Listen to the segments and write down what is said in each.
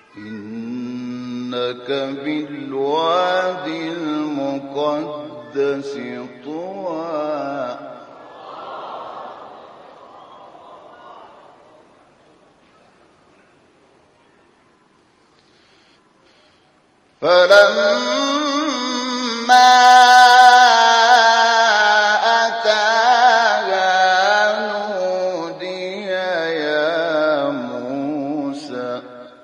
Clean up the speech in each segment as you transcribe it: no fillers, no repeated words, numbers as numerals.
إنك بالواد المقدس طوى فلما أتاها نودي يا موسى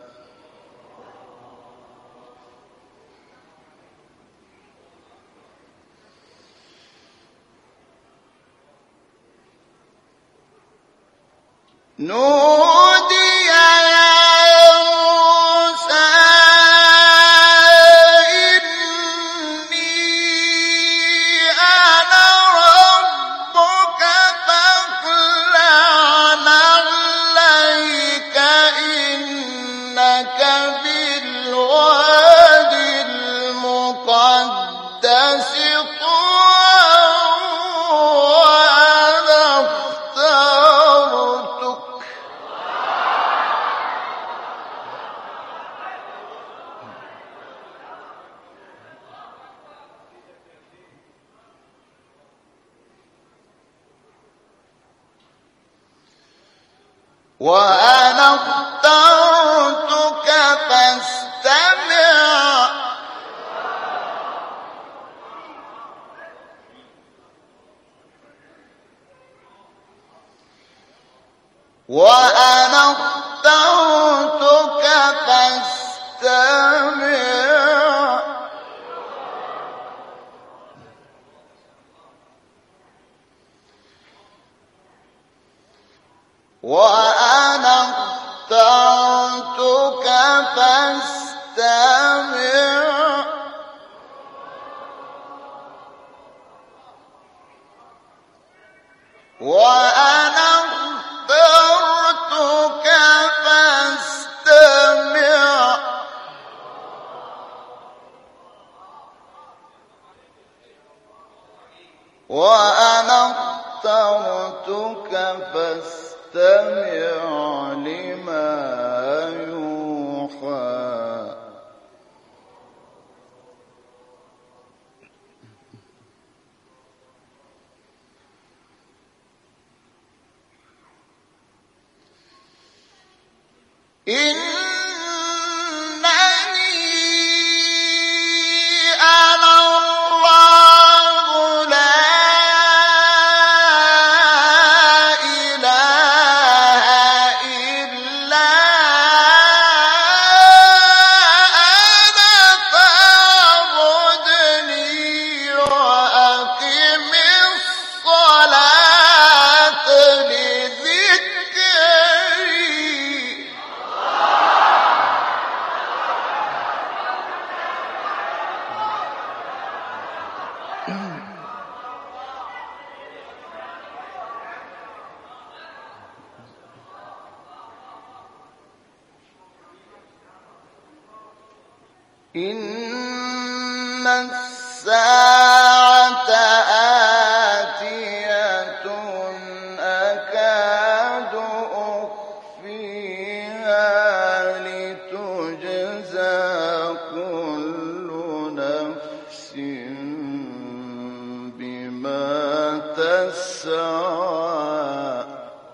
وأنا اخترتك فاستمع وأنا اخترتك فاستمع وأنا اخترتك فاستمع وأنا اخترتك فاستمع وأنا اخترتك فاستمع لما يوحى إن الساعة آتية أكاد أخفيها لتجزى كل نفس بما تسعى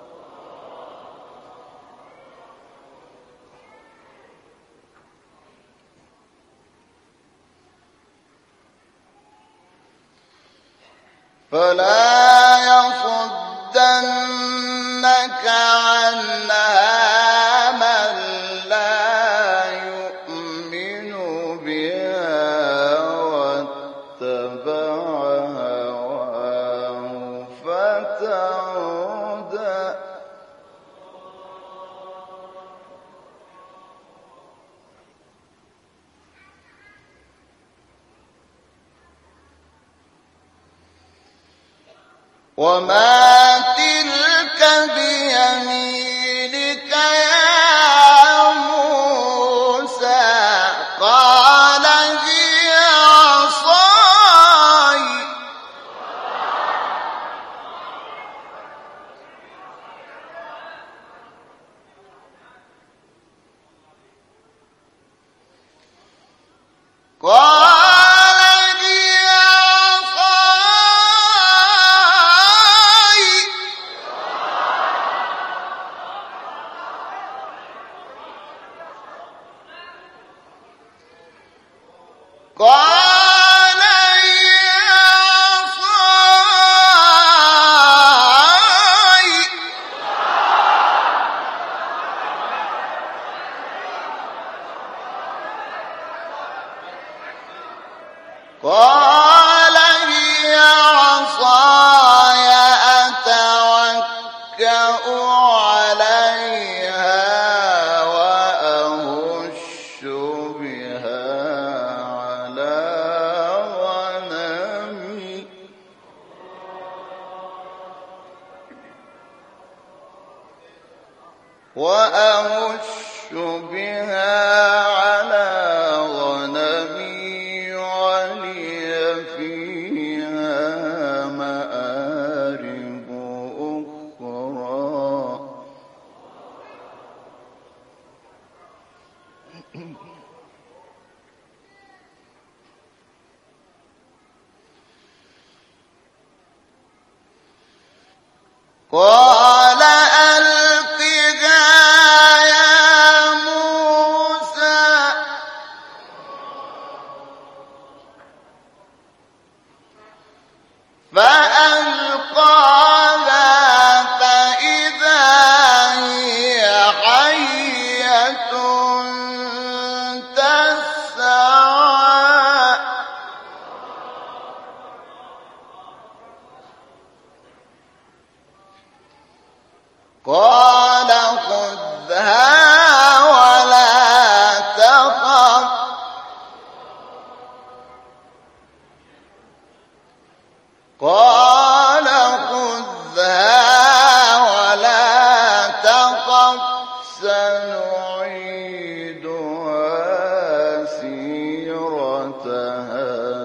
فلا يصدنك عنها من لا يؤمن بها واتبع هواه فتردى وما تلك بيمينك يا موسى قال هي عصاي قال يا عصاي أتوكأ عليها وأهش بها على غنمي ولي فيها مآرب أخرى قال ألقها يا موسى فألقاها فإذا هي حية تسعى قال خذها ولا تخف سنعيدها سيرتها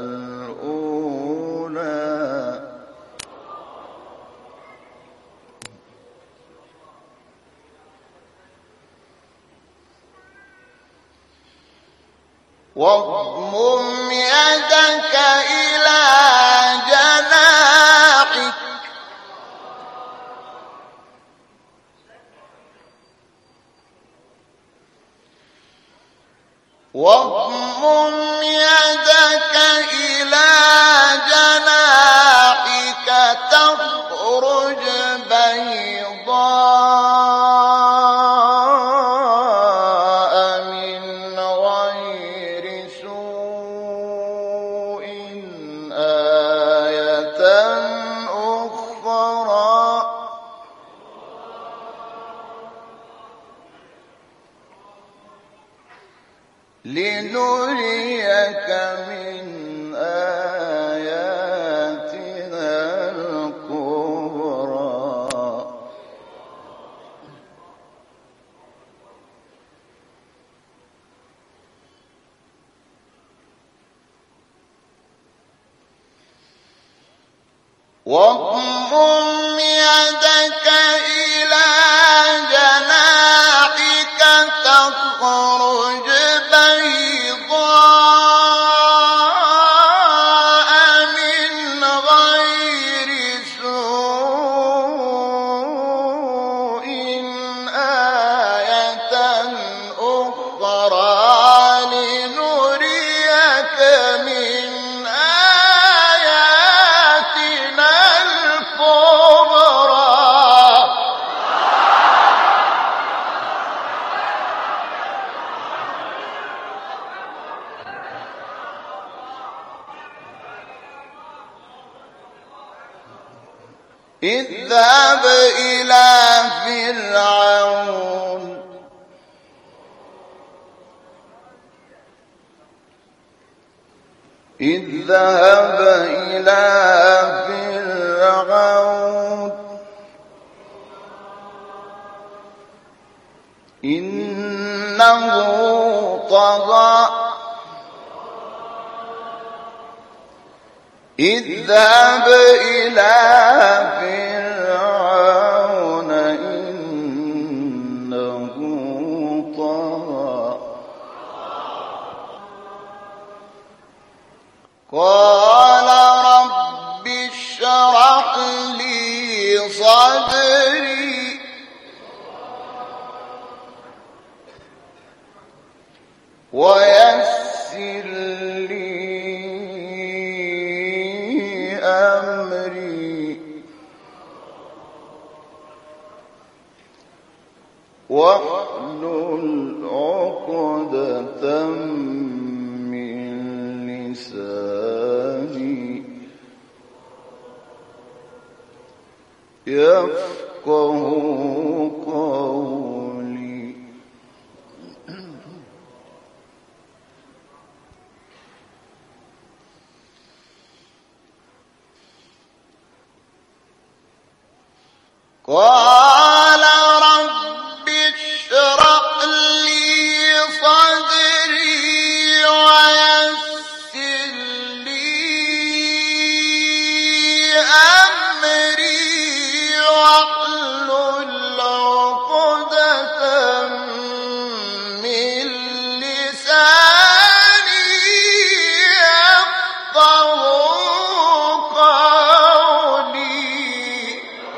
الأولى واضمم يدك إلى جناحك تخرج بيضاء من غير سوء آية أخرى لنريك من آياتنا الكبرى واضمم يدك إلى جناحك تخرج بيضاء من غير سوء آية أخرى لنريك من آياتنا الكبرى اذهب إلى فرعون إنه طغى اذهب إلى فرعون إنه طغى قال رب اشرح لي صدري ويسر لي واحلل عقدة من لساني يفقه قولي. قال رب اشرح لي صدري ويسر لي أمري واحلل عقدة من لساني يفقه قولي.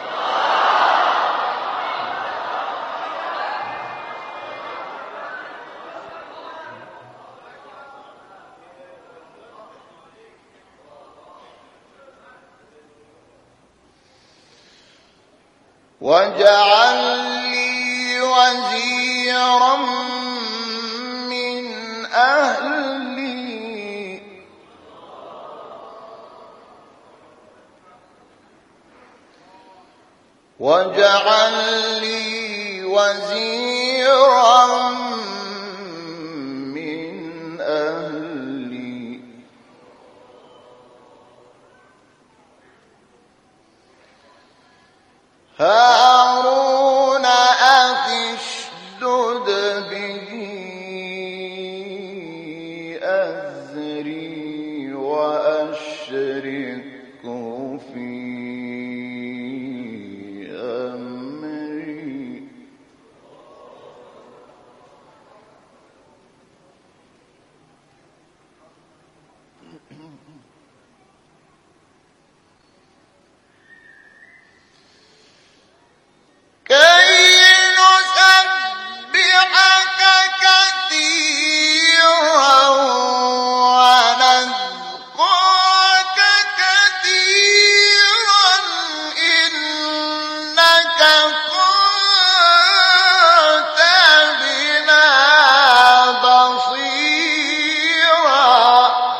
واجعل لي وزيرا من أهلي واجعل لي وزيرا من أهلي هارون أخي اشدد به أزري وأشركه في أمري كي نسبحك كثيرا ونذكرك كثيرا إنك كنت بنا بصيرا.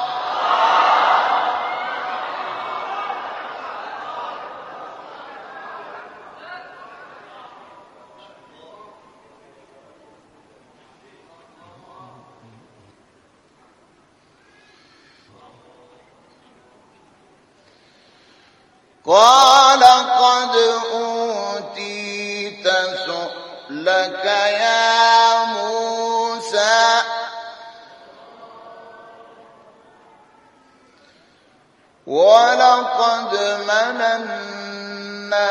قال قد أوتيت سؤلك يا موسى ولقد مننا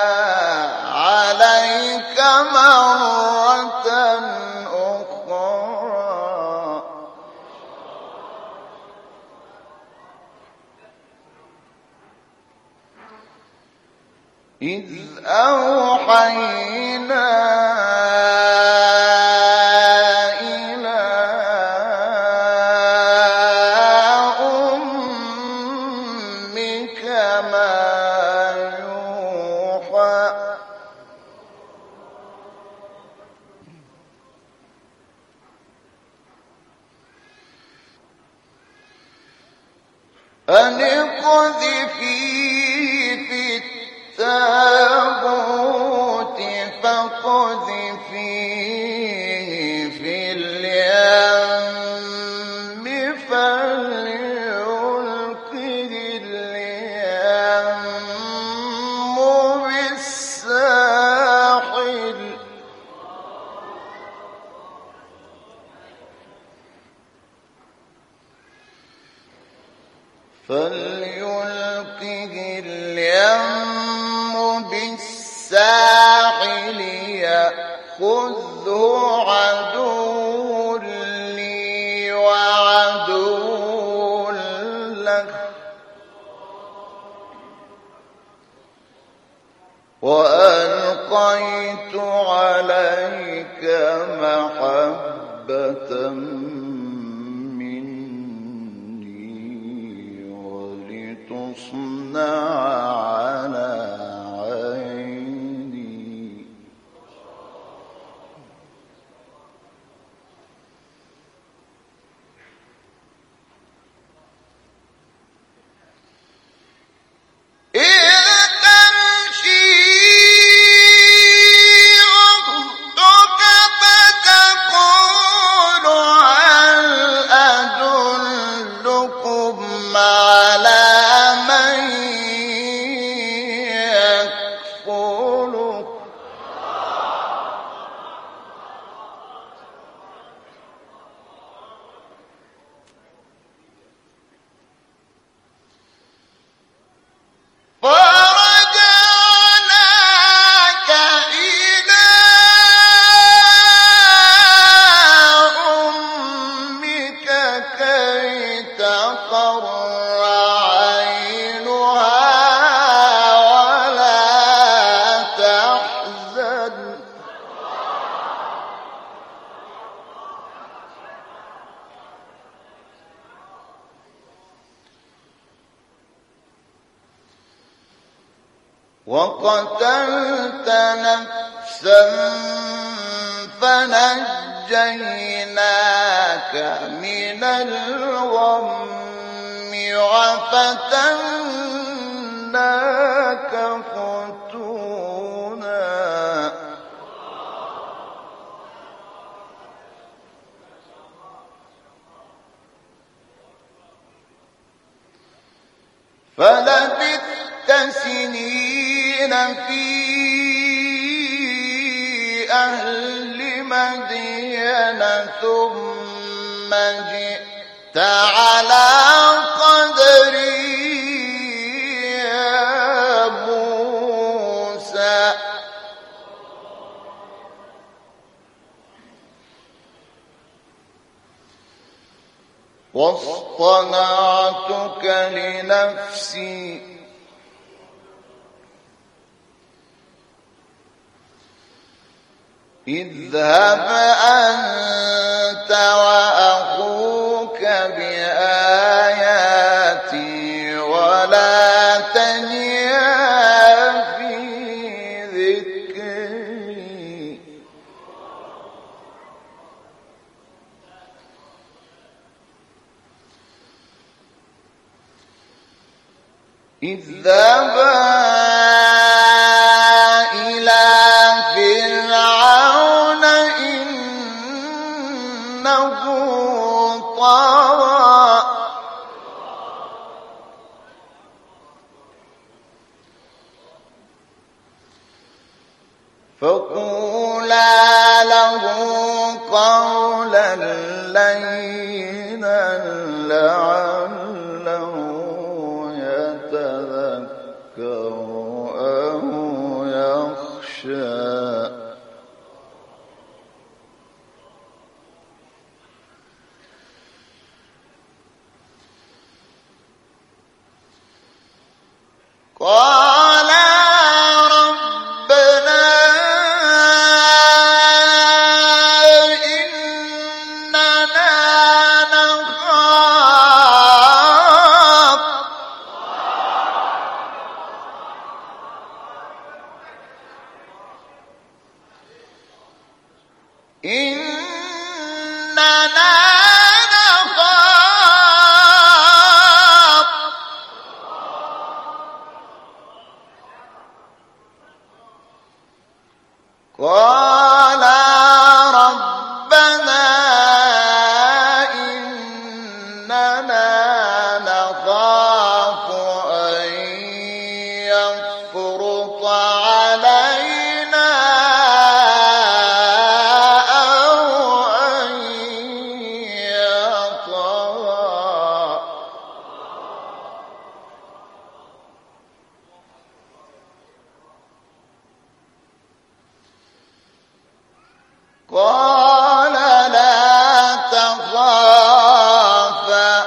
عليك مرة أخرى إذ أوحينا إلى أمك ما يوحى أن اقذفيه في التابوت فاقذفيه في اليم فليلقه اليم بالساحل فليلقه اليم بالساحل يأخذه عدو لي وعدو له وألقيت عليك محبة ولتصنع على عيني وقتلت نفسا فنجيناك من الغم وفتناك فتونا فلبثت سنين في أهل مدين ثم جئت على قدري يا موسى واصطنعتك لنفسي اذهب أنت وأخوك بآياتي ولا تنيا في ذكري اذهبا إلى فرعون إنه طغى فقولا له قولا لينا لعله يتذكر أو يخشى قال ربنا إننا نخاف قال ربنا إننا نخاف أن يفرط علينا أو أن يطغى قال لا تخافا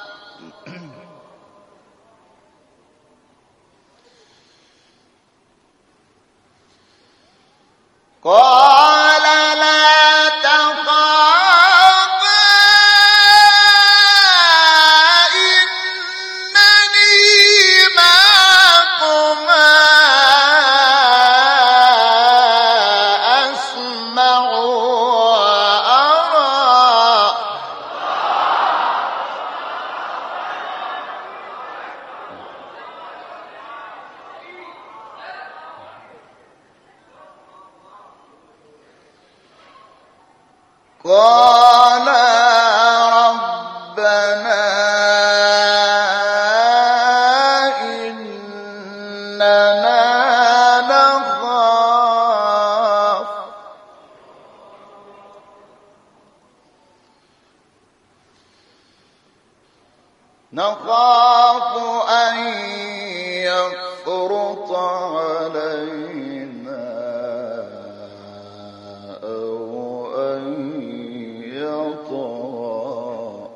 قال لا تخافا إنني معكما أسمع وأرى قال ربنا إننا نخاف أن يفرط علينا أو أن يطغى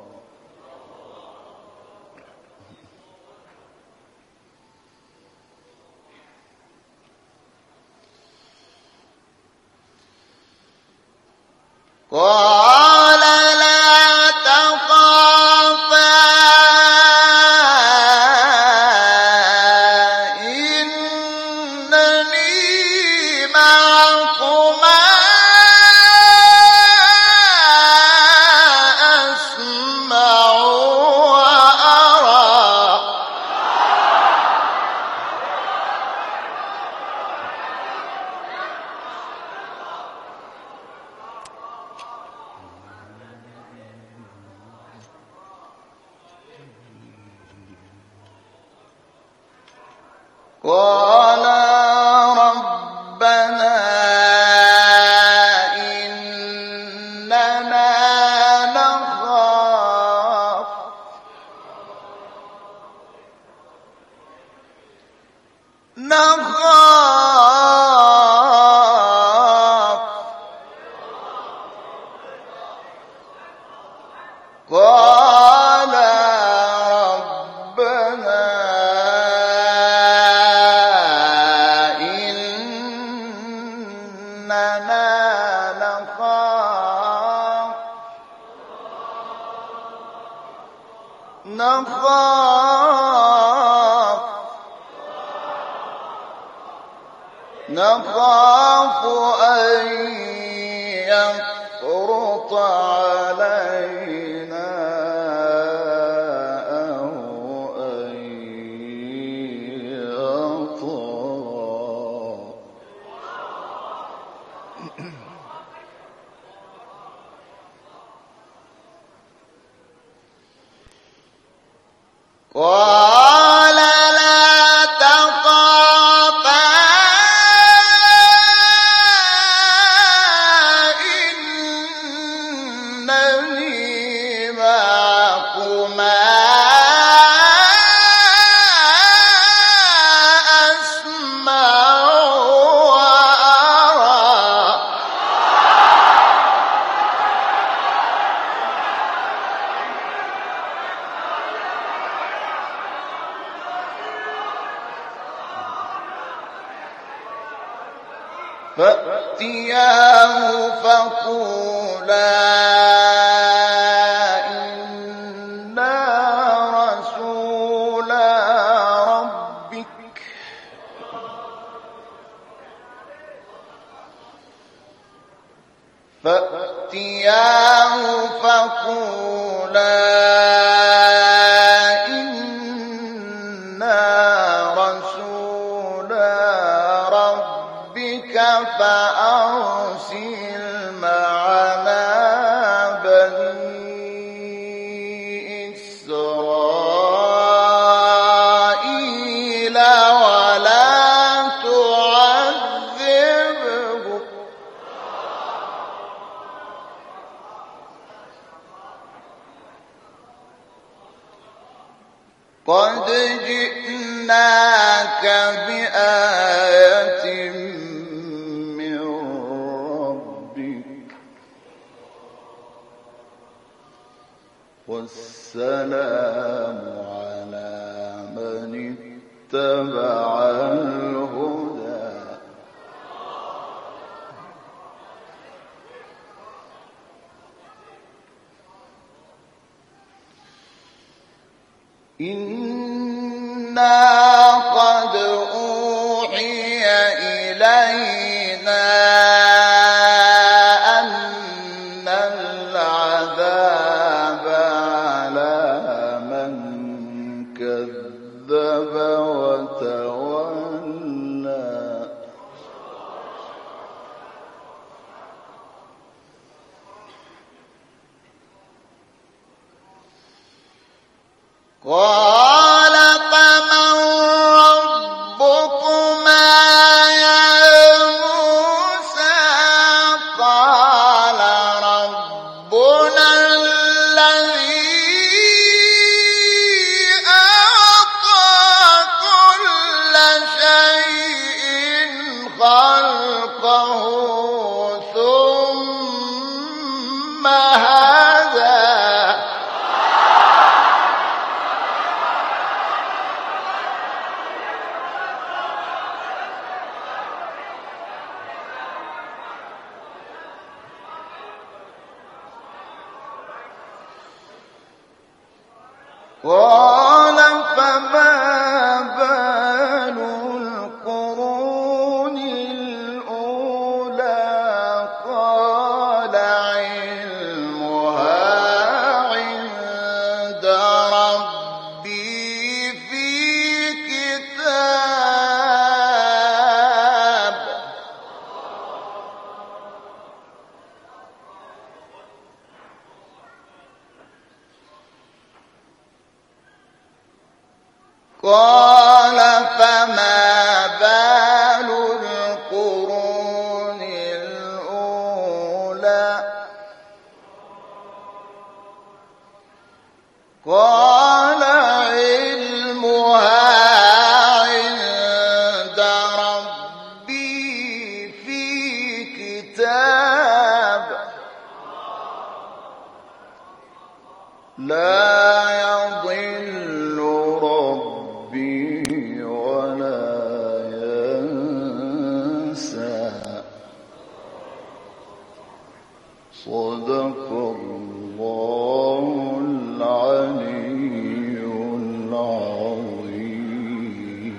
قال لا تخافا إنني قال ربنا إننا نخاف قال ربنا إننا نخاف أن يفرط علينا أو أن يطغى. قال لا تخافا إنني معكما أسمع وأرى. فأتياه فقولا إنا رسولا ربك فأرسل معنا بني إسرائيل ولا تعذبهم قد جئناك بآية من ربك والسلام على من اتبع الهدى. إنا قد أوحي إلينا أن العذاب على من كذب وتولى. قال فمن ربكما يا موسى قال ربنا الذي أعطى كل شيء خلقه ثم هدى. قال فما بال القرون الأولى قال علمها عند ربي في كتاب قال فما قال علمها عند ربي في كتاب لا يضل ربي ولا ينسى صدق الله العلي العظيم.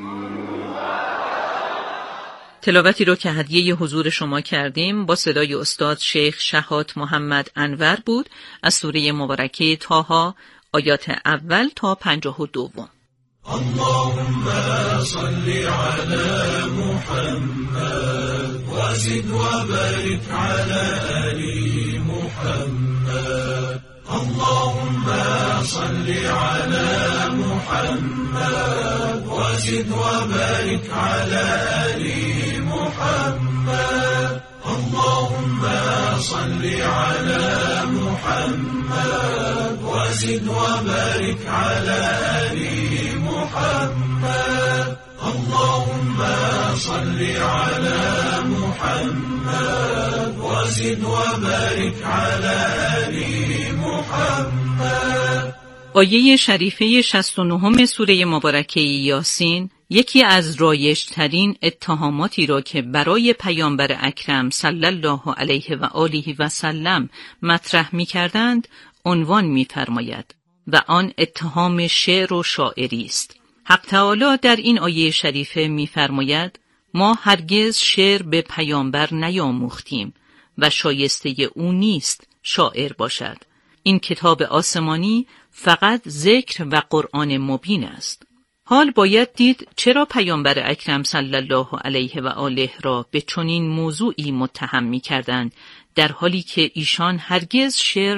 تلاوتی رو که هدیه حضور شما کردیم با صدای استاد شیخ شهات محمد انور بود از سوره مبارکه طه آیات اول تا 52. اللهم صل على محمد وزد وبارك على آل محمد. اللهم صل على محمد وزد وبارك على آل محمد. اللهم صل على محمد وزد وبارك على آل محمد. اللهم صل على محمد وزد وبارك على آل محمد. آیه شریفه 69 سوره مبارکه یاسین یکی از رایج‌ترین اتهاماتی را که برای پیامبر اکرم صلی الله علیه و آله و سلم مطرح می‌کردند عنوان می‌فرماید و آن اتهام شعر و شاعری است. حق تعالی در این آیه شریفه می‌فرماید ما هرگز شعر به پیامبر نیاموختیم و شایسته او نیست شاعر باشد. این کتاب آسمانی فقط ذکر و قرآن مبین است. حال باید دید چرا پیامبر اکرم صلی الله علیه و آله را به چنین موضوعی متهم می‌کردند در حالی که ایشان هرگز شعر